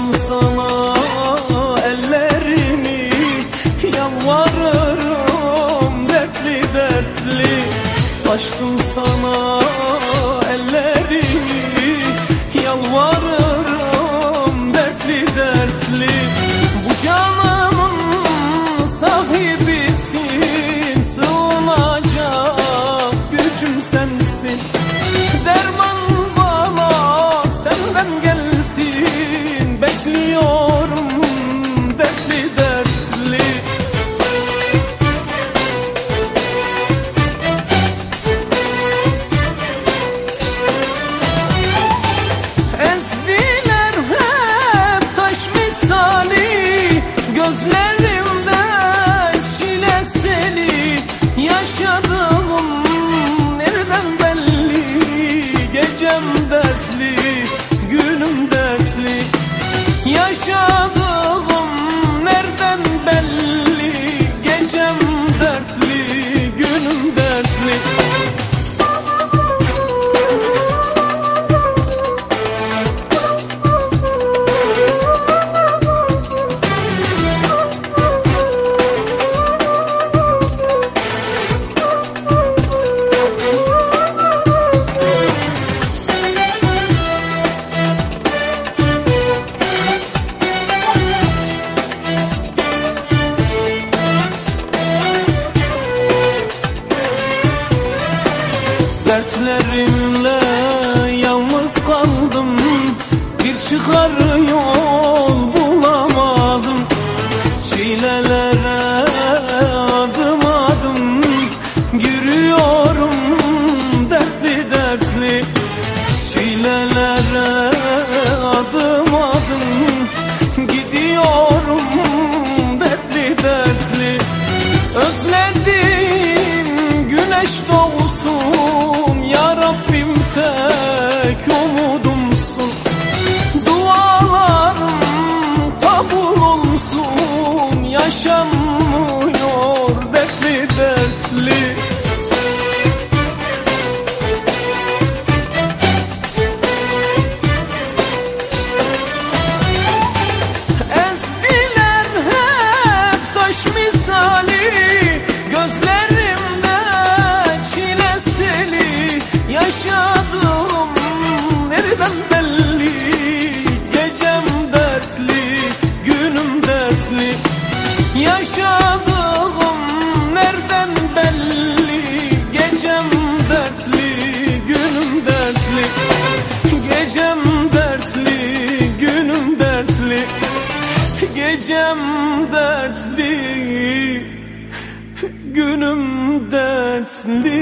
Açtım sana ellerimi, yalvarırım dertli dertli. Açtım sana ellerimi, yalvarırım dertli dertli. Bu canımın sahibisin, sığınacak gücüm sensin. Derman bana senden gelsin, bekliyorum dertli dertli. Ezdiler hep taş misali, gözlerimde çileseli. Yaşadığım nereden belli, gecem dertli, günüm dertli. Yaşadığım nereden belli, gecem dertli, günüm dertli. Dertlerimle yalnız kaldım, bir çıkar yol bulamadım. Çilelere adım adım yürüyorum dertli dertli. Çilelere adım adım gidiyorum dertli dertli. Özledim güneş doğusun, ya Rabbim tek umudumsun. Dualarım kabul olsun, yaşanmıyor dertli dertli. Ezdiler hep taş misali, gözlerimde çileseli. Yaşadığım nereden belli, gecem dertli, günüm dertli. Yaşadığım nereden belli, gecem dertli, günüm dertli. Gecem dertli, günüm dertli. Gecem dertli, günüm dertli.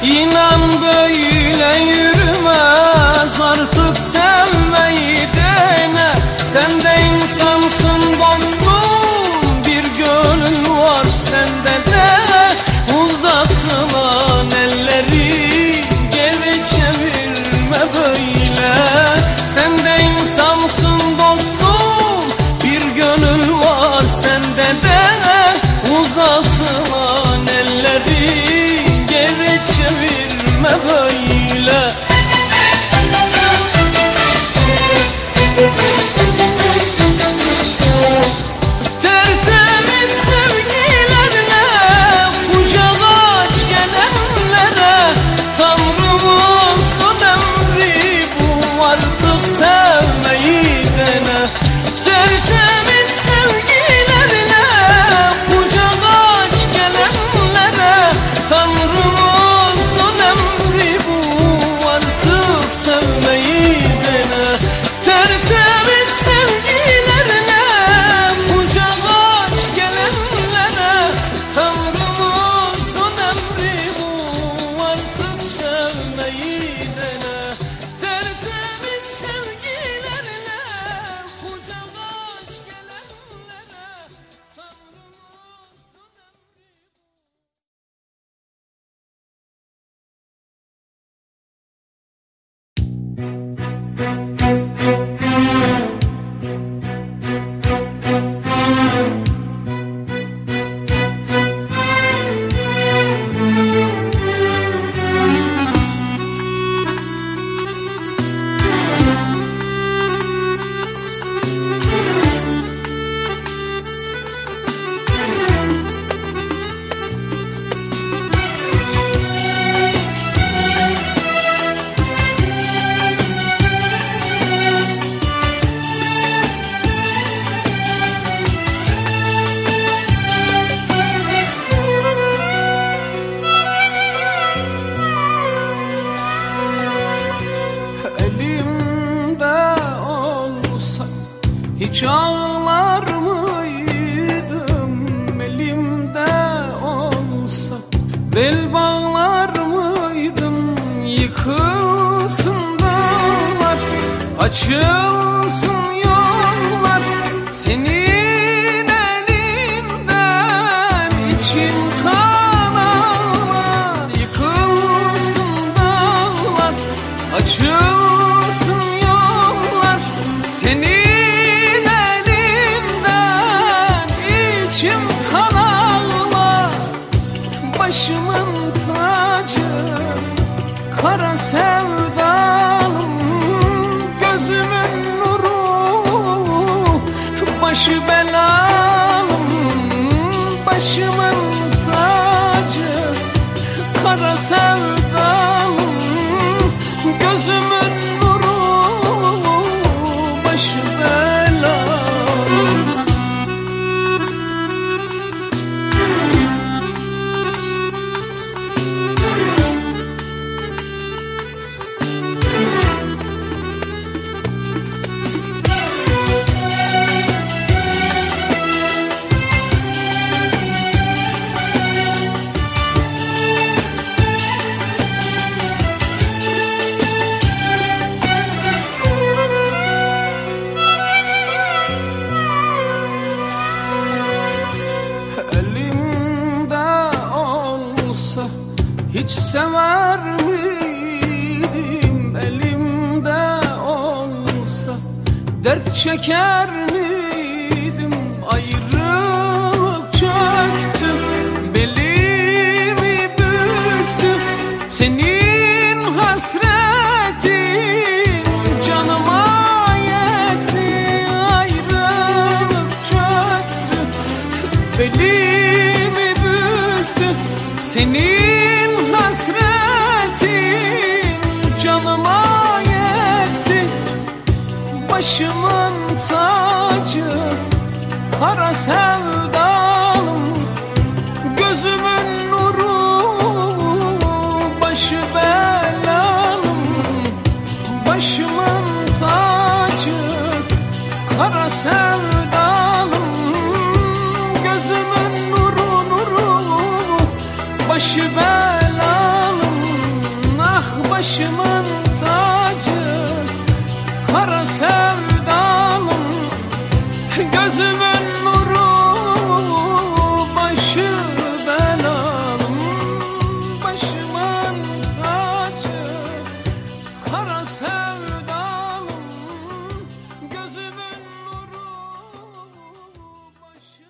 İnan böyle yürümez, artık sevmeyi dene. Sen de insansın dostum, bir gönül var sende de. Uzatılan elleri geri çevirme böyle. Sen de insansın dostum, bir gönül var sende de. Uzatılan elleri geri çevirme böyle. Tertemiz sevgilerle kucak aç gelenlere. Tanrımızın emri bu, artık sevmeyi dene. Tertemiz sevgilerle kucak aç gelenlere. Tanrımızın emri bu, artık sevmeyi dene. Tertemiz sevgilerle kucak aç gelenlere. Tanrımızın emri bu, artık sevmeyi dene. Tertemiz sevgilerle kucak aç gelenlere. Tanrımızın elimde olsa hiç ağlar mıydım? Elimde olsa bel bağlar mıydım? Yıkılsın dağlar, açılsın yollar, senin elinden içim kan ağlar. Yıkılsın dağlar, açılsın yollar, senin elinden içim kan ağlar. Başımın tacı, kara sevdalım, gözümün nuru, başı belalım. Başımın tacı, kara sevdalım, gözümün nuru, başı belalım. Elimde olsa hiç sever miydim? Elimde olsa dert çeker miydim? Ayrılık çöktü, belimi büktü, senin hasretin canıma yetti. Ayrılık çöktü, belimi büktü, senin hasretin canıma yetti. Başımın tacı, başımın tacı, kara sevdalım, gözümün nuru, başı belalım. Başımın tacı, kara sevdalım, gözümün nuru, başı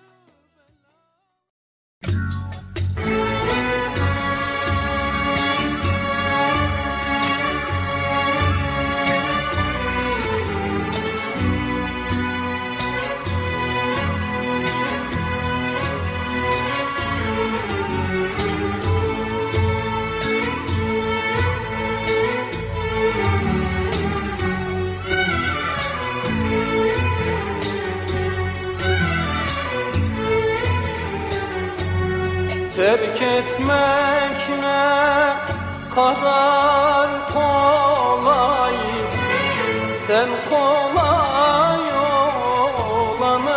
terk etmek ne kadar kolay, sen kolay olanı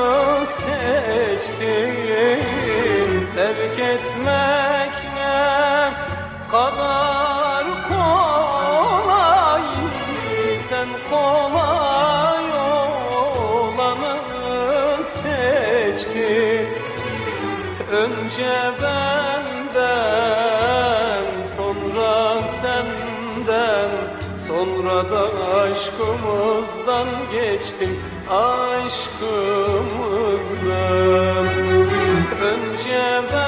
seçtin. Terk etmek ne kadar kolay, sen kolay olanı seçtin. Önce benden, sonra senden, sonra da aşkımızdan geçtim, aşkımızdan. Önce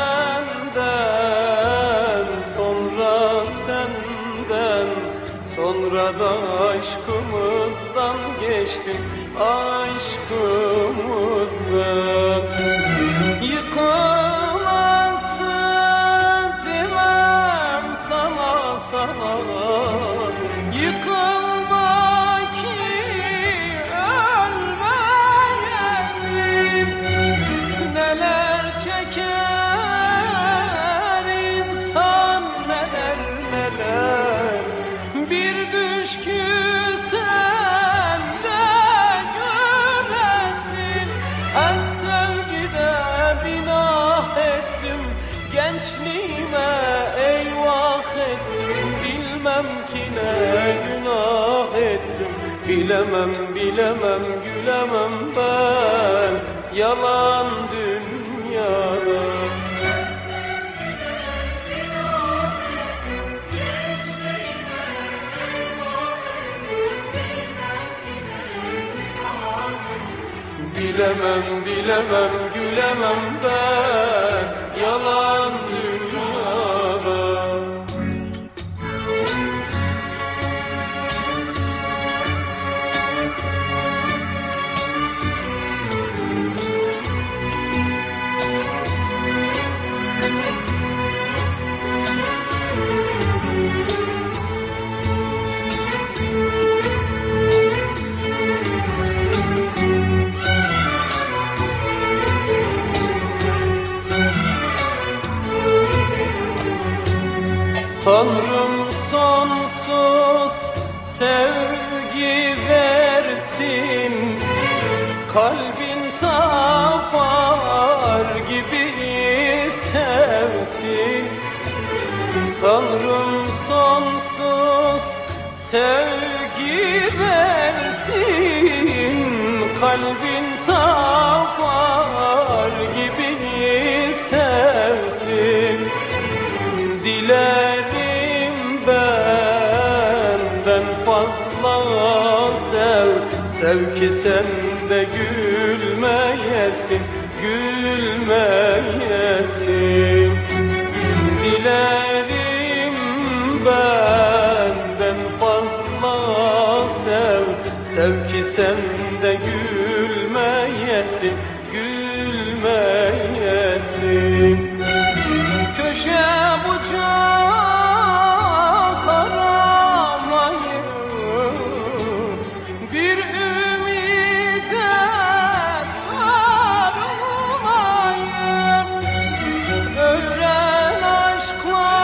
benden, sonra senden, sonra da aşkımızdan geçtim, aşkımızdan. Yıkılması demem sana, sana. Yıkılma ki ölmeyesin. Neler çeker insan, neler neler. Bir düşküsen de göresin. Her sevgide binah ettim, gençliğime eyvah ettim. Bilmem ki ne günah ettim, bilemem bilemem gülemem ben yalan dünyada. Bilemem, bilemem, gülemem ben yalan dünyada. Tanrım sonsuz sevgi versin, kalbin tapar gibi sevsin. Tanrım sonsuz sevgi versin, kalbin tapar gibi sevsin. Dilerim benden fazla sev, sev ki sen de gülmeyesin, gülmeyesin. Dilerim benden fazla sev, sev ki sen de gülmeyesin, gülmeyesin. Köşe bucak aramayın, bir ümide sarılmayın. Öğren aşkla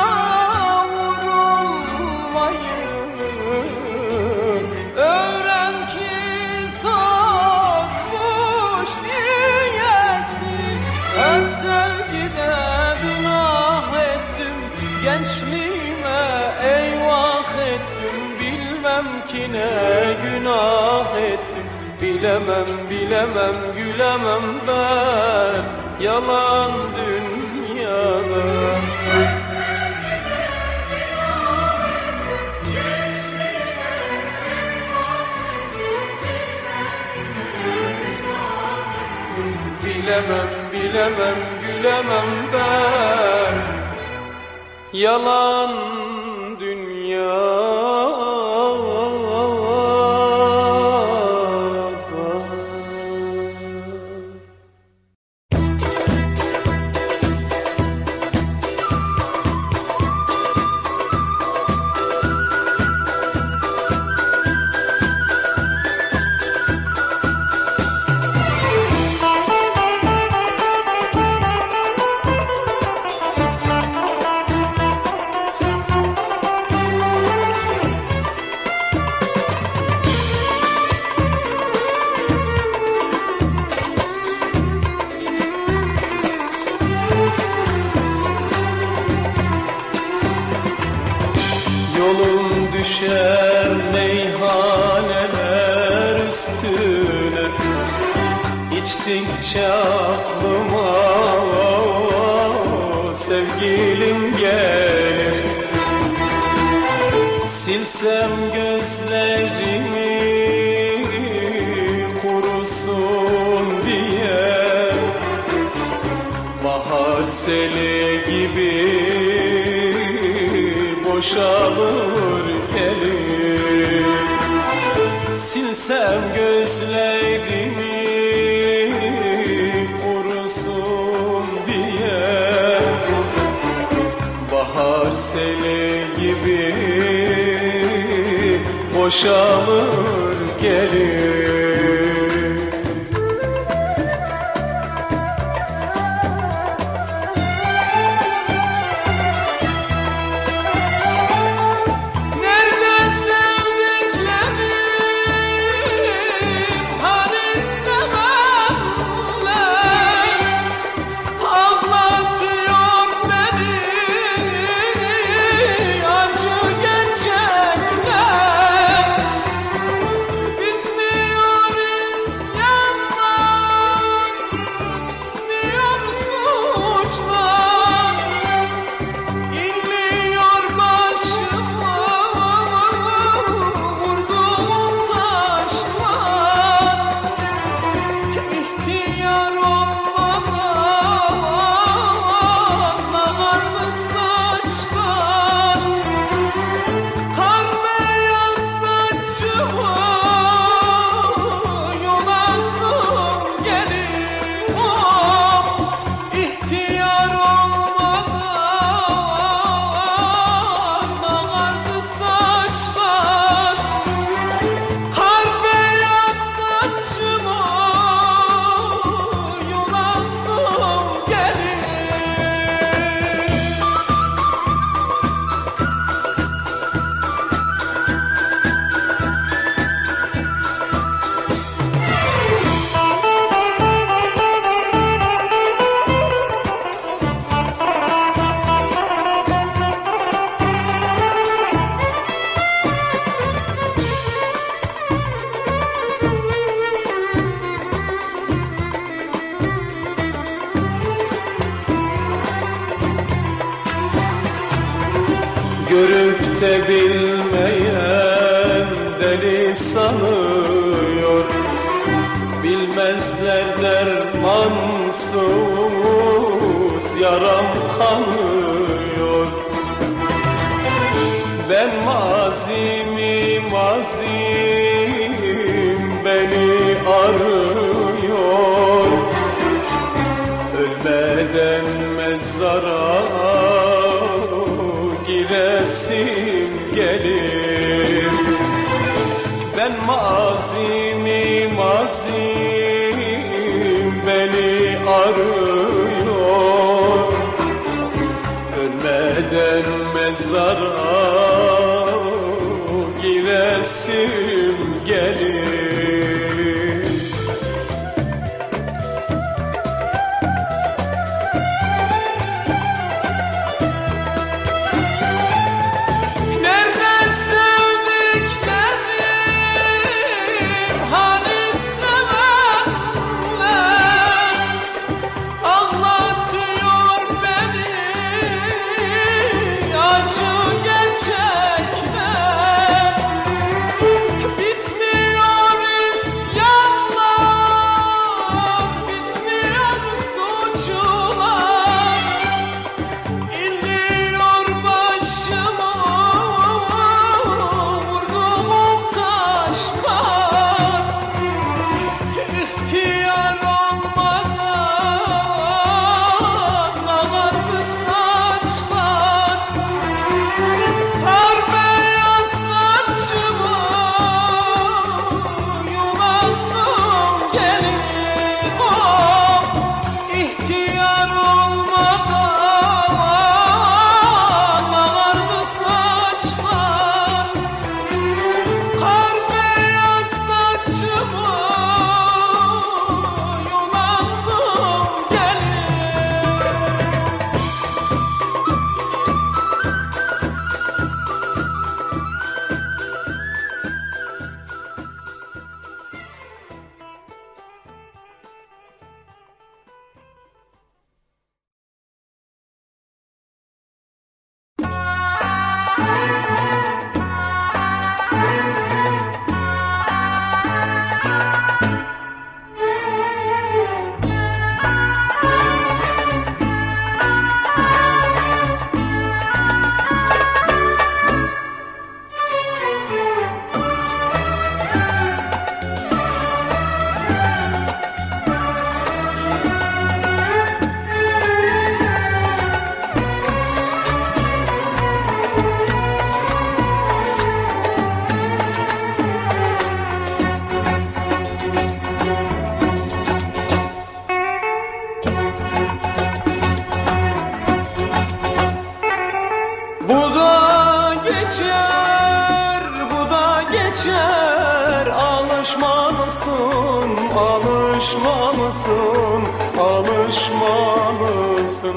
vurulmayın, öğren ki zor bilmem ki ne günah ettim. Bilemem, bilemem, gülemem ben yalan dünyada. Bilemem, bilemem, gülemem ben yalan dünyada. Yolum düşer meyhaneler üstüne, İçtikçe aklıma sevgilim gelir. Silsem gözlerimi kurusun diye, bahar seli gibi boşalır gelir. Silsem gözlerimi kurusun diye, bahar seli gibi boşalır gelir. Görüp de bilmeyen deli sanıyor, bilmezler dermansız yaram kanıyor. Ben mazim beni arıyor, ölmeden mezara giresim gelir. Ben mazim beni arıyor, ölmeden mezara giresim gelir. Nereden sevdikler geçer, bu da geçer. Alışmalısın, alışmalısın, alışmalısın.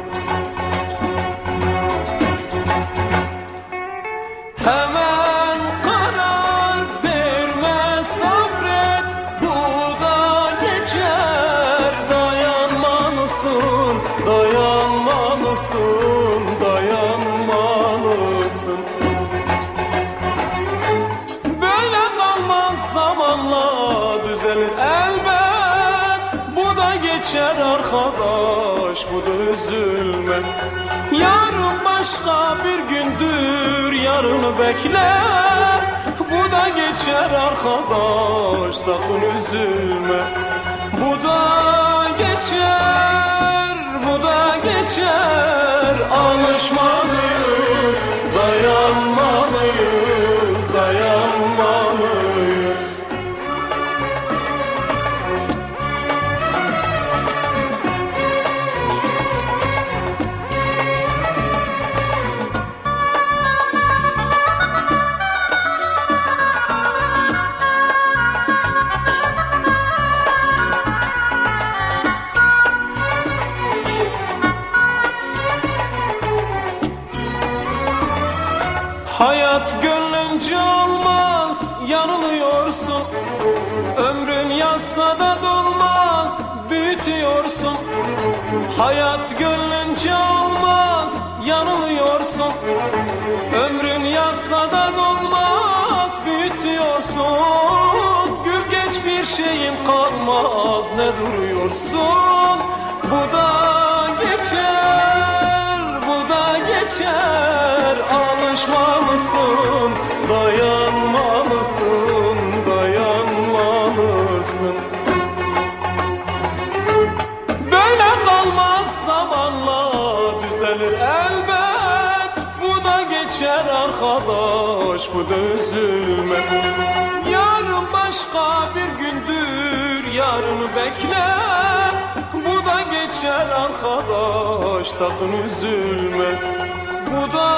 Hemen karar verme, sabret, bu da geçer. Dayanmalısın, dayanmalısın, dayanmalısın. Böyle kalmaz, zamanla düzelir elbet. Bu da geçer arkadaş, bu da üzülme. Yarın başka bir gündür, yarını bekle. Bu da geçer arkadaş, sakın üzülme. Bu da geçer, bu da geçer. Alışmalıyız, dayanmalıyız, dayanmalıyız. Hayat gönlünce olmaz, yanılıyorsun. Ömrün yasla da dolmaz, büyütüyorsun. Hayat gönlünce olmaz, yanılıyorsun. Ömrün yasla da dolmaz, büyütüyorsun. Gül geç, bir şeyin kalmaz, ne duruyorsun? Bu da geçer, bu da geçer. Alışmalısın, dayanmalısın, dayanmalısın. Böyle kalmaz, zamanla düzelir elbet. Bu da geçer arkadaş, bu da üzülme. Yarın başka bir gündür, yarını bekle. Bu da geçer arkadaş, sakın üzülme. Bu da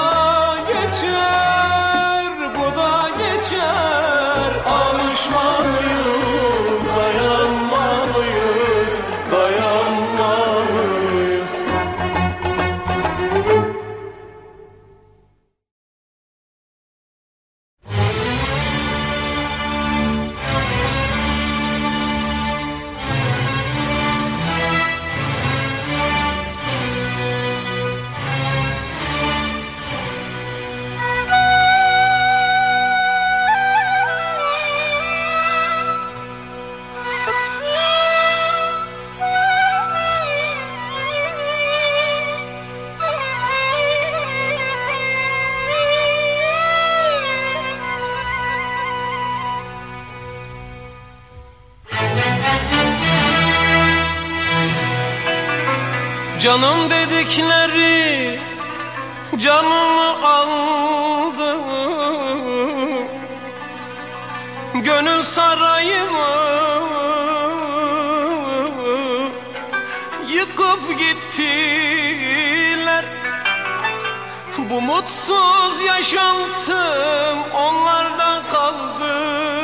geçer, bu da geçer. Alışmalıyız, dayanmalıyız, dayanmalıyız. Canım dedikleri canımı aldı. Gönül sarayımı yıkıp gittiler. Bu mutsuz yaşantım onlardan kaldı.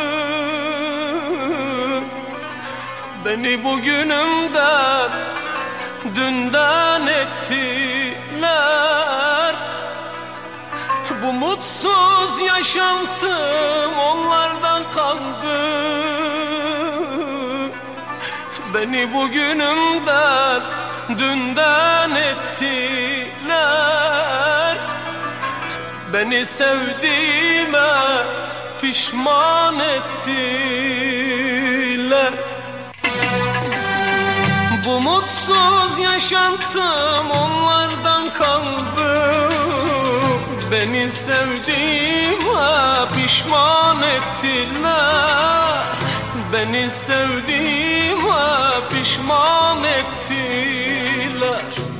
Beni bugünümden dünden ettiler. Bu mutsuz yaşantım onlardan kaldı. Beni bugünümden dünden ettiler. Beni sevdiğime pişman ettiler. Bu mutsuz yaşantım onlardan kaldı. Beni sevdiğime pişman ettiler. Beni sevdiğime pişman ettiler.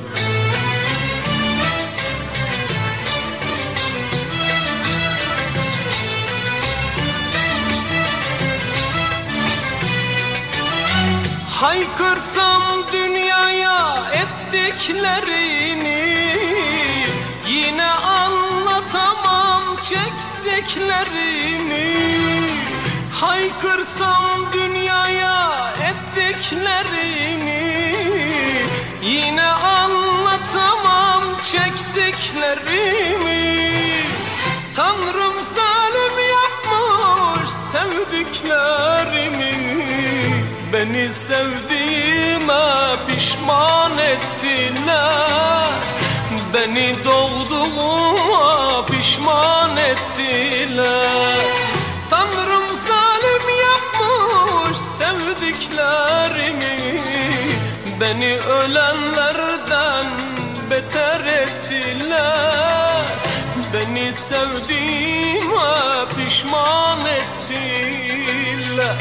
Haykırsam dünyaya ettiklerini yine anlatamam çektiklerimi, haykırsam dünyaya ettiklerimi, yine anlatamam çektiklerimi. Tanrım zalim yapmış sevdiklerimi, beni sevdiğime pişman ettiler, beni doğduğuma pişman ettiler. Tanrım zalim yapmış sevdiklerimi, beni ölenlerden beter ettiler, beni sevdiğime pişman ettiler.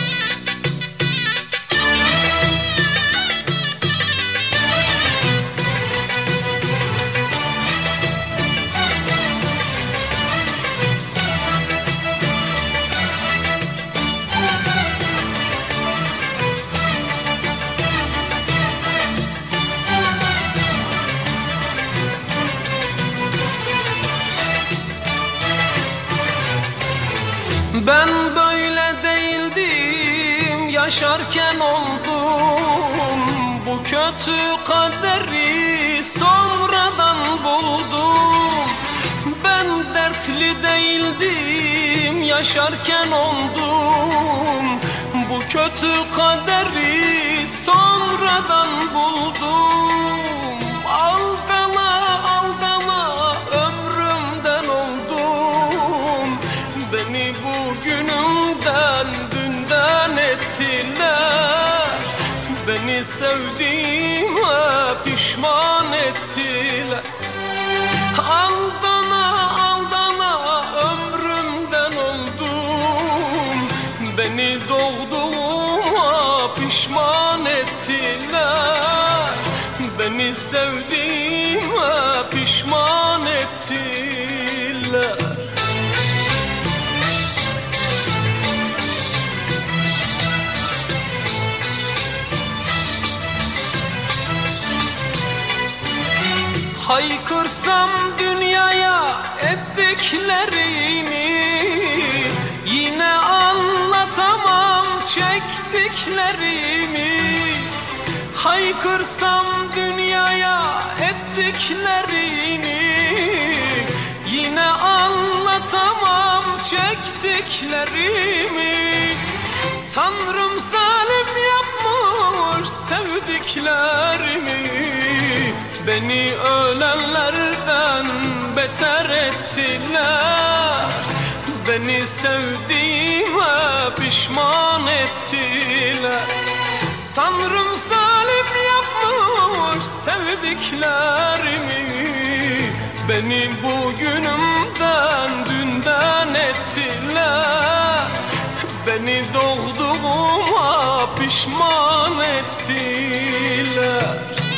Ben böyle değildim, yaşarken oldum. Bu kötü kaderi sonradan buldum. Ben dertli değildim, yaşarken oldum. Bu kötü kaderi sonradan buldum. Aldana aldana ömrümden oldum. Beni bugünümden dünden ettiler, beni sevdiğime pişman ettiler. Aldana aldana ömrümden oldum. Beni doğduğuma pişman ettiler, beni sevdiğime pişman ettiler. Haykırsam dünyaya ettiklerimi, yine anlatamam çektiklerimi. Haykırsam dünyaya ettiklerimi, yine anlatamam çektiklerimi. Tanrım zalim yapmış sevdiklerimi, beni ölenlerden beter ettiler, beni sevdiğime pişman ettiler. Tanrım zalim yapmış sevdiklerimi, beni bugünümden dünden ettiler, beni doğduğuma pişman ettiler.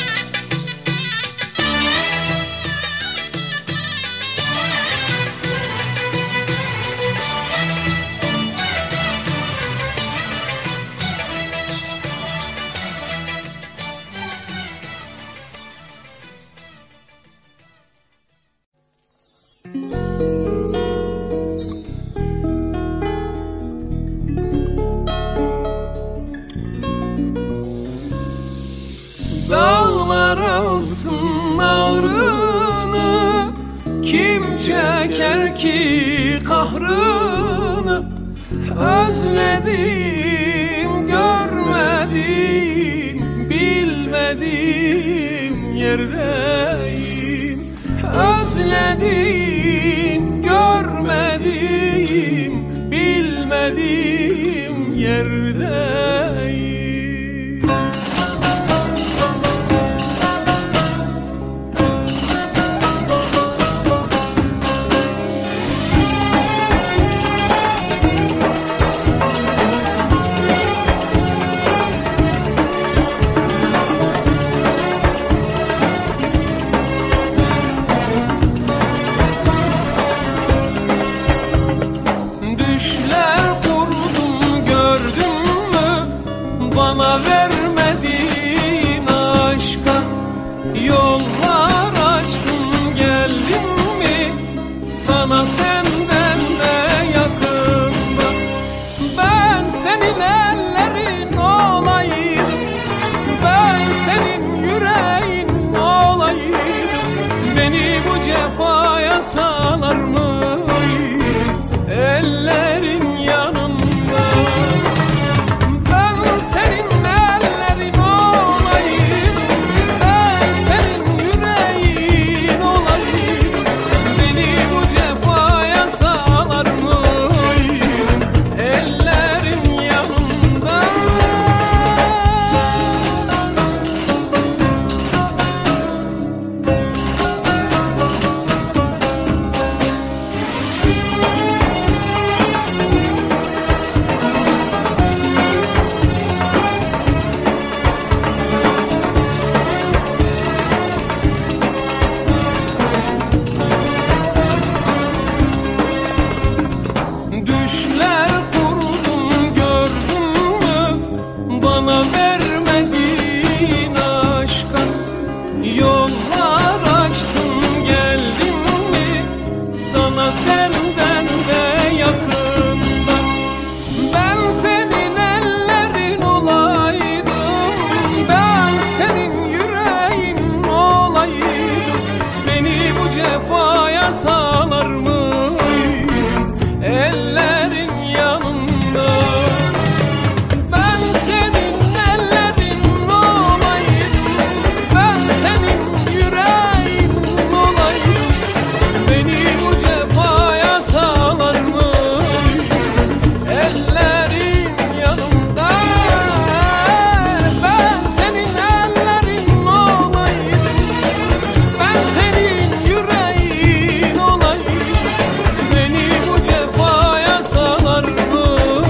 Dağlar alsın ağrını, kim çeker ki kahrını? Özledim, görmedim, bilmedim yerdeyim. Özledim, görmedim, bilmedim yerdeyim. salar mıydım ellerin yanında? Ben senin ellerin olaydım, ben senin yüreğin olaydım. Beni bu cefaya salar mıydım ellerin yanında? Düşler kurdum gördün mü bana vermediğin aşka? Yollar açtım geldim mi sana senden de yakında? Ben senin ellerin olaydım, ben senin yüreğin olaydım. Beni bu cefaya salar mıydın ellerin yanında? Ben senin ellerin olaydım, ben senin yüreğin olaydım. Beni bu cefaya salar mıydın ellerin yanında? Ben senin ellerin olaydım, ben senin yüreğin olaydım. Beni bu cefaya salar mıydın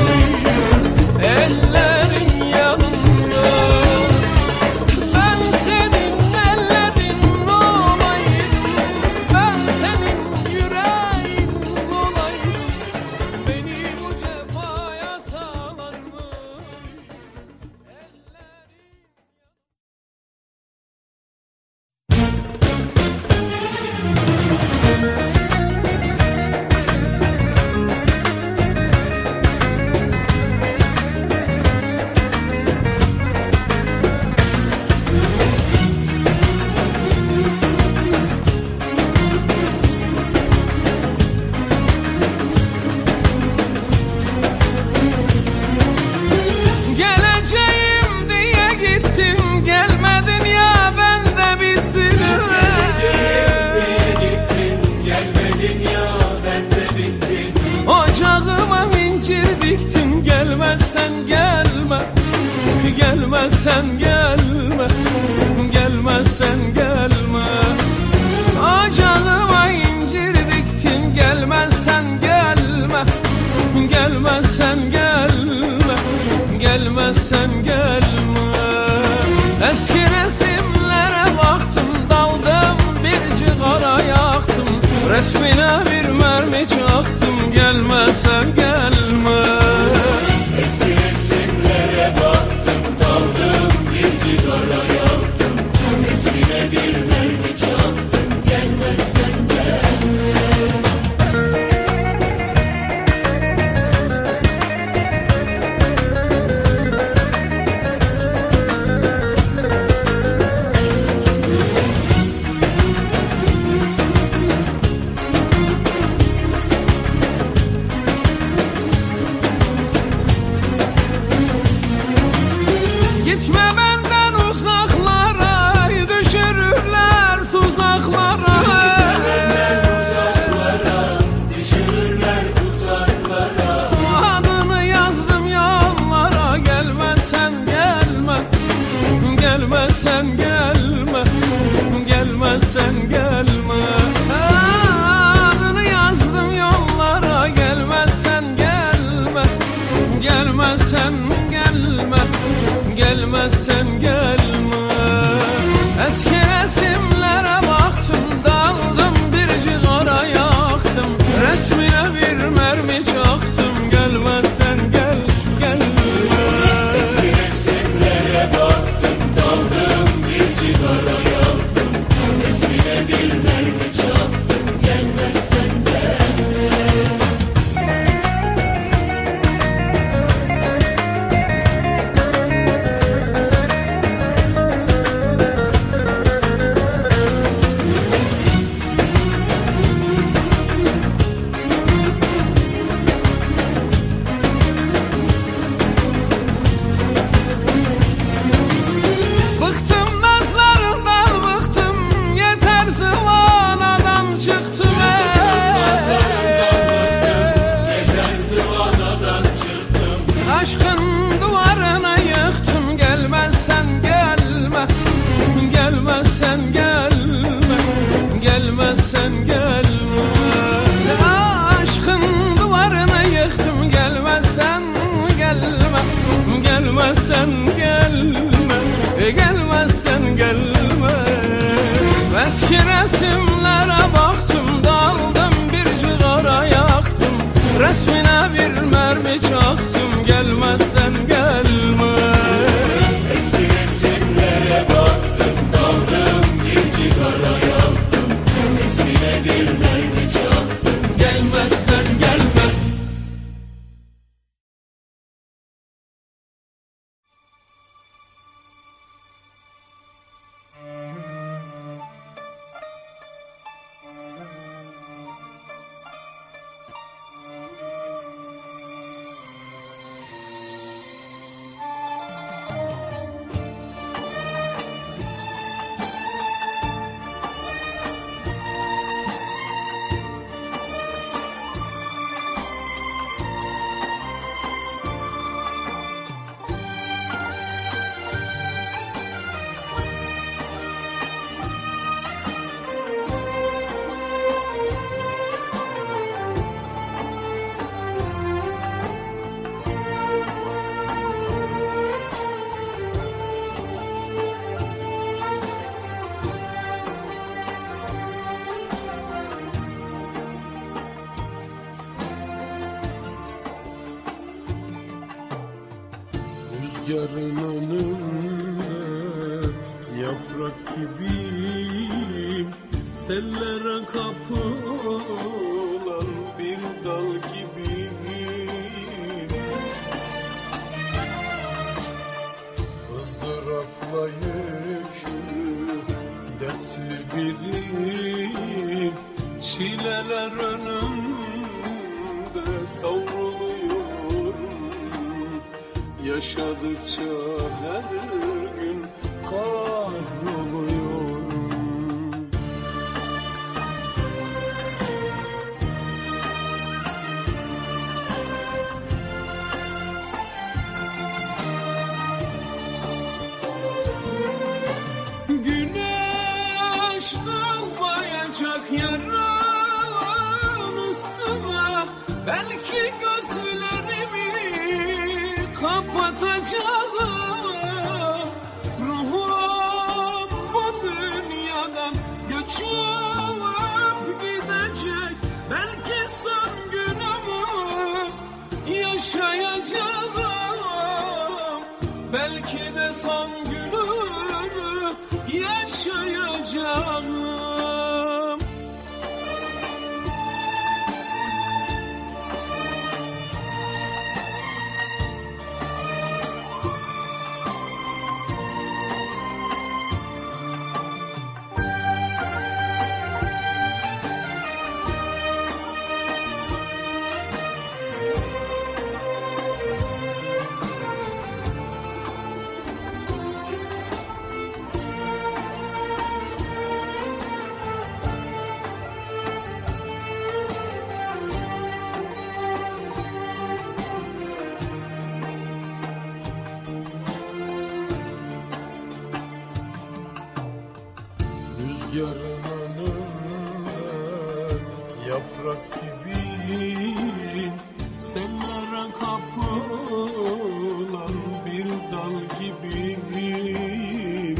ellerin yanında? Ben senin ellerin olaydım, ben senin yüreğin olaydım. Beni bu cefaya salar mıydın Geleceğim diye gittim, gelmedin ya, ben de bittim. Ocağıma incir diktim, gelmezsen gelme, gelmezsen gelme, gelmezsen gelme. Ocağıma incir diktim, gelmezsen gelme, gelmezsen gelme, gelmezsen gelme. Eski resimlere baktım, daldım bir cigara yaktım. Resmine bir mermi çaktım, gelmezsen gelme. Eski resimlere baktım, daldım bir cigara yaktım. Resmine bir mermi çaktım, gelmezsen gelme. Gitme benden uzaklara, düşürürler tuzaklara. Benden uzaklara, düşürürler tuzaklara. Adını yazdım yollara, gelmezsen gelme, gelmezsen gelme, gelmezsen gelme. Adını yazdım yollara, gelmezsen gelme, gelmezsen gelme, gelmezsen gelme. Eski resimlere baktım, daldım bir cigara yaktım. Resmine bir mermi çaktım, gelmezsen gel, gelme. Eski resimlere baktım, daldım bir cigara yaktım. Resmine bir mermi çaktım, gelmezsen gelme. Rüzgarın önünde yaprak gibiyim, sellere kapılan bir dal gibiyim. Izdırapla yüklü, dertli biriyim, çileler önümde savruluyorum. Yaşadıkça her gün kahroluyorum. Güneş doğmayacak yarın üstüme, belki gözlerimi kapatacağım. Ruhum bu dünyadan göçüp gidecek, belki son günümü yaşayacağım. Belki de son günümü yaşayacağım. Rüzgarın önünde yaprak gibiyim, sellere kapılan bir dal gibiyim.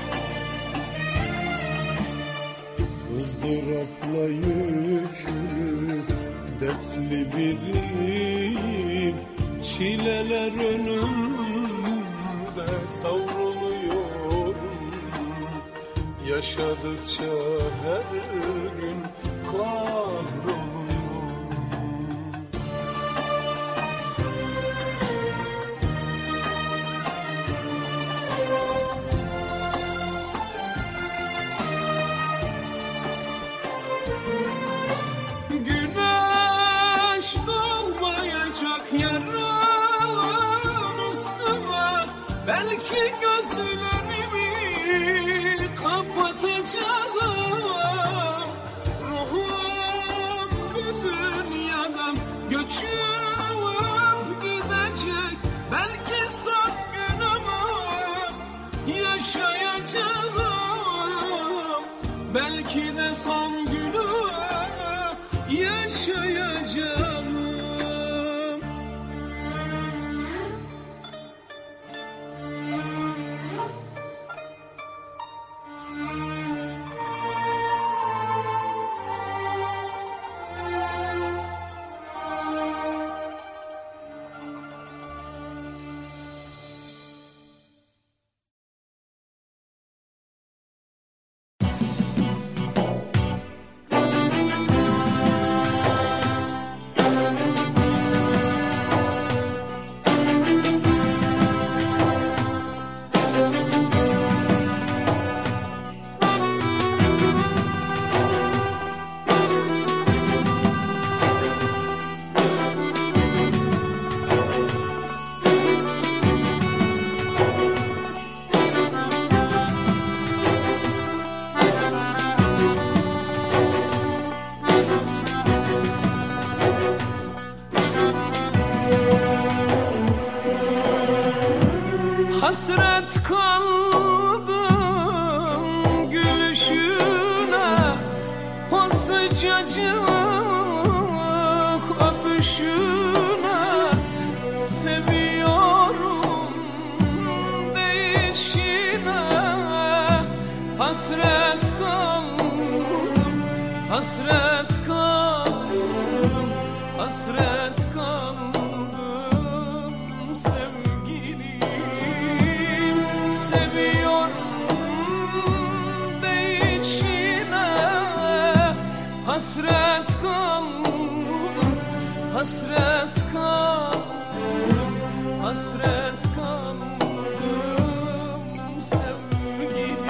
Izdırapla yüklü, dertli biriyim, çileler önümde savruluyorum. Yaşadıkça her gün kahroluyorum. Güneş doğmayacak yarın üstüme, belki gözlerimi kapatacağım. Ruhum bu dünyadan göçüp gidecek, belki son günümü yaşayacağım. Belki de son günümü yaşayacağım. Hasret kaldım gülüşüne, o sıcacık öpüşüne. Seviyorum değişine, hasret kaldım, hasret kaldım, hasret kaldım sevgilim. hasret kaldım, hasret kaldım sevgilim.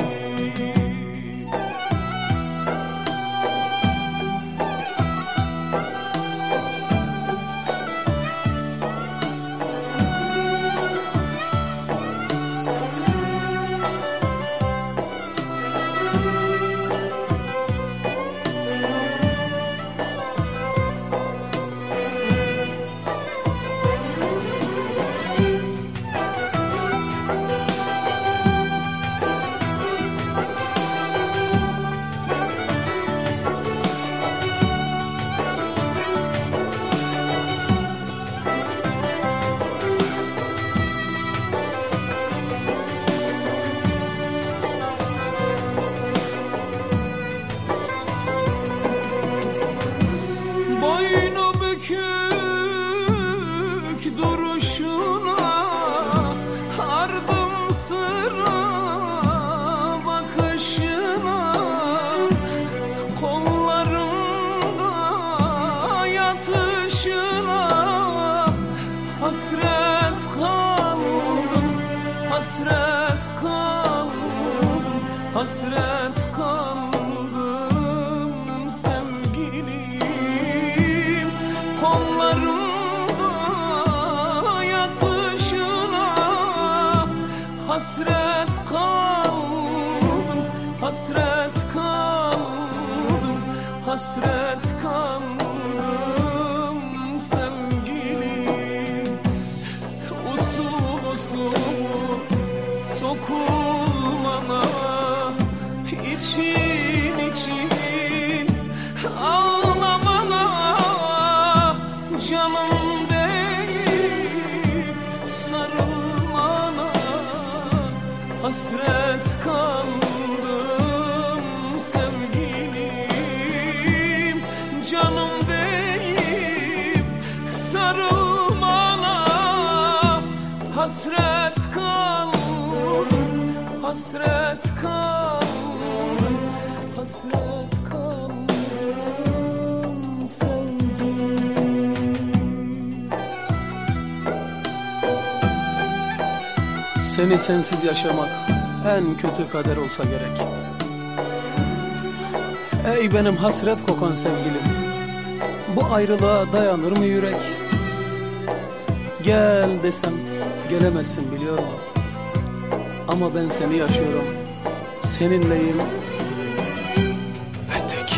Boynu bükük duruşuna, ardım sıra bakışına, kollarımda yatışına hasret kaldım, hasret kaldım, hasret kaldım sevgilim. Kollarımda yatışına hasret kaldım, hasret kaldım, hasret kaldım sevgilim. Usul usul sokulmana, için için ağlamana, canım değil sarılmana, hasret kaldım sevgilim. Canım değil sarılmana, hasret kaldım, hasret kaldım, hasret kaldım sevgilim. Seni sensiz yaşamak en kötü kader olsa gerek. Ey benim hasret kokan sevgilim, bu ayrılığa dayanır mı yürek? Gel desem gelemezsin biliyorum, ama ben seni yaşıyorum, seninleyim ve tek.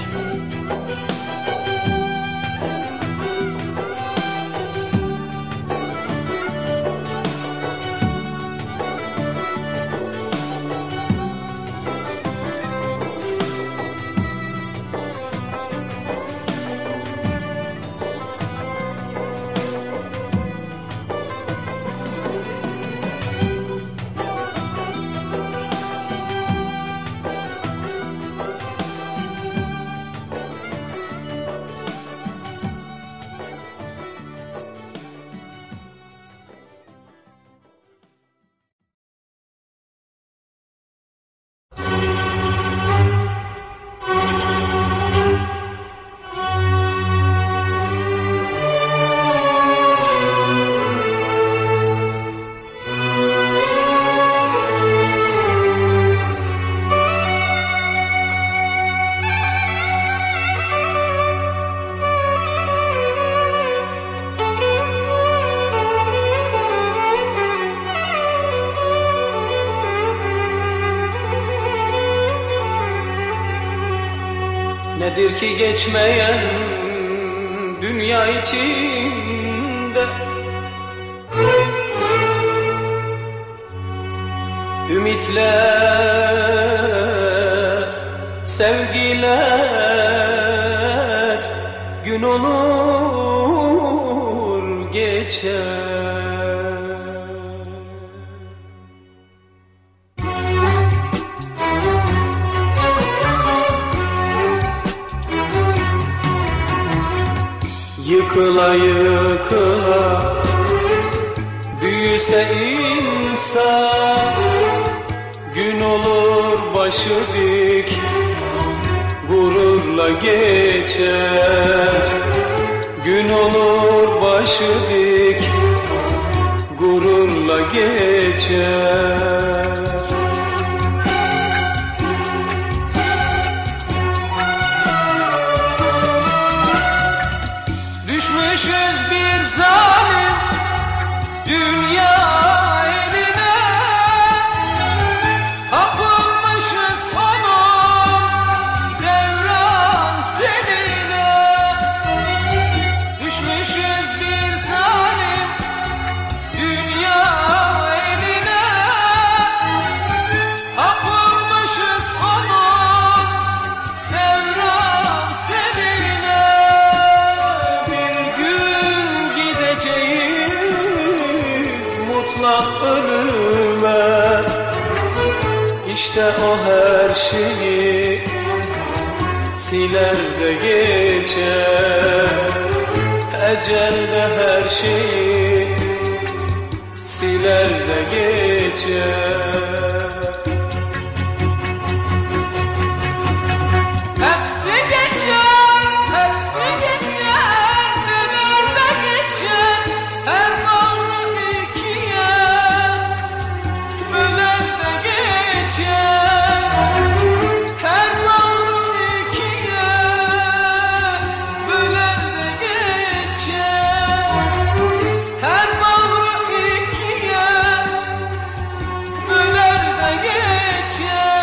Nedir ki geçmeyen dünya içinde, ümitler, sevgiler gün olur geçer. Yıkıla yıkıla büyüse insan, gün olur başı dik gururla geçer. Gün olur gidiyor başı dik, gururla geçer. Düşmüşüz bir zalim dünya eline, kapılmışız onun devran seline. Düşmüşüz bir zalim dünya eline, kapılmışız onun devran seline. Bir gün gideceğiz mutlak ölüme, İşte o her şeyi siler de geçer. Ecel de her şeyi siler de geçer. Hepsi geçer, hepsi geçer, döner de geçer. Her bağrı ikiye böler de geçer. Her bağrı ikiye böler de geçer. Her bağrı ikiye böler de geçer.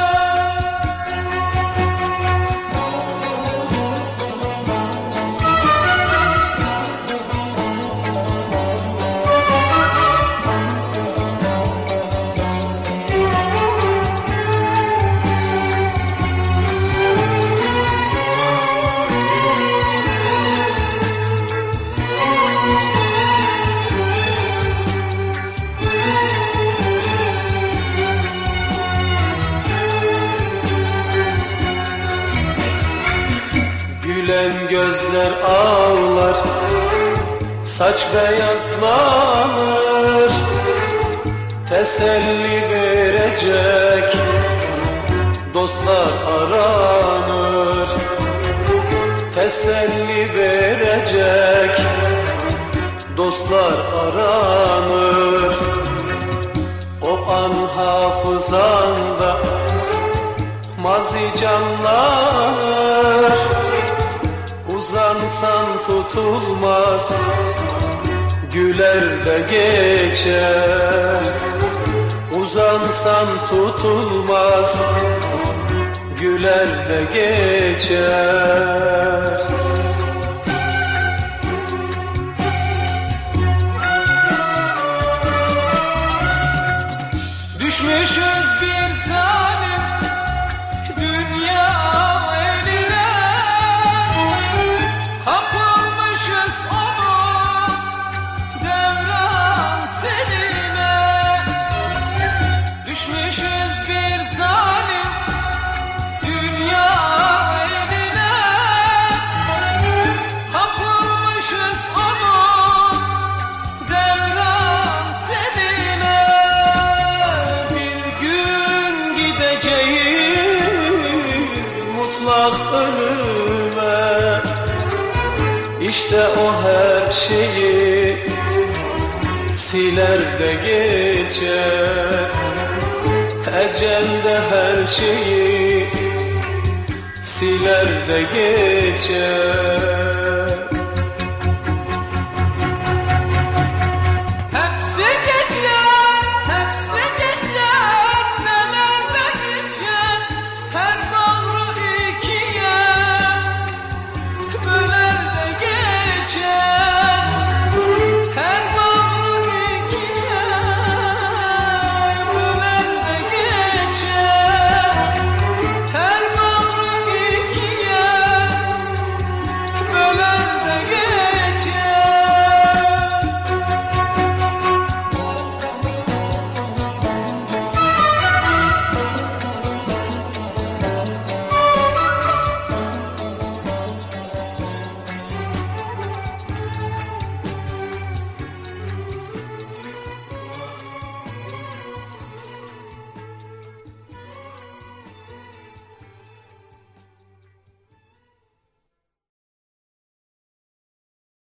Gülen gözler ağlar, saç beyazlanır. Teselli verecek dostlar aranır. Teselli verecek dostlar aranır. O an hafızanda mazi canlanır. Uzansan tutulmaz, güler de geçer. Uzansan tutulmaz, güler de geçer. Düşmüşüz bir zalim dünya eline, kapılmışız onun devran seline. Düşmüşüz bir zalim dünya eline, kapılmışız onun devran seline. Bir gün gideceğiz mutlak ölüme, İşte o her şeyi siler de geçer. Ecel de her şeyi siler de geçer.